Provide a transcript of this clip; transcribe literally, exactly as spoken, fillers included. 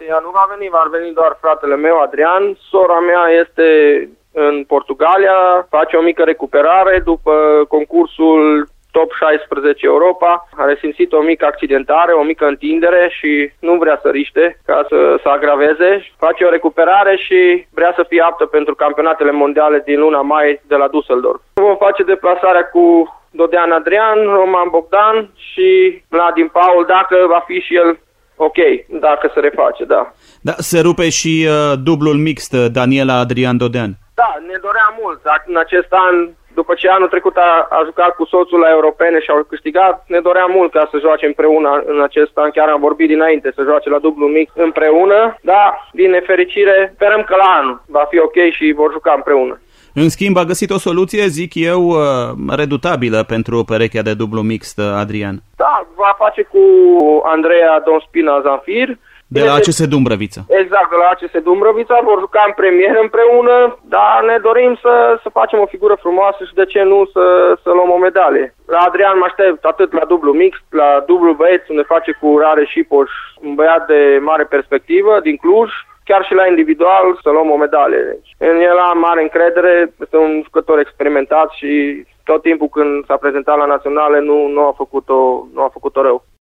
Ea nu va veni, va veni doar fratele meu, Adrian. Sora mea este în Portugalia, face o mică recuperare după concursul Top șaisprezece Europa, a resimțit o mică accidentare, o mică întindere și nu vrea să riște ca să, să agraveze. Face o recuperare și vrea să fie aptă pentru campionatele mondiale din luna mai de la Düsseldorf. Vom face deplasarea cu Dodean Adrian, Roman Bogdan și Vladimir Paul, dacă va fi și el ok, dacă se reface, da. Da, se rupe și uh, dublul mixt, Daniela Adrian Dodean. Da, ne dorea mult. În acest an, după ce anul trecut a, a jucat cu soțul la europene și au câștigat, ne dorea mult ca să joace împreună în acest an. Chiar am vorbit dinainte să joace la dublu mixt împreună, dar din nefericire sperăm că la anul va fi ok și vor juca împreună. În schimb, a găsit o soluție, zic eu, redutabilă pentru perechea de dublu mixt, Adrian. Da, va face cu Andreea Donspina Zanfir. De la A C S Dumbrăvița. Exact, de la A C S Dumbrăvița, vor juca în premieră împreună, dar ne dorim să, să facem o figură frumoasă și de ce nu să, să luăm o medalie. La Adrian mă aștept atât la dublu mixt, la dublu băieți, unde face cu Rare Șipoș, un băiat de mare perspectivă din Cluj, chiar și la individual să luăm o medalie. Deci, în el am mare încredere, este un jucător experimentat și tot timpul când s-a prezentat la naționale nu, nu a făcut-o, nu a făcut-o rău.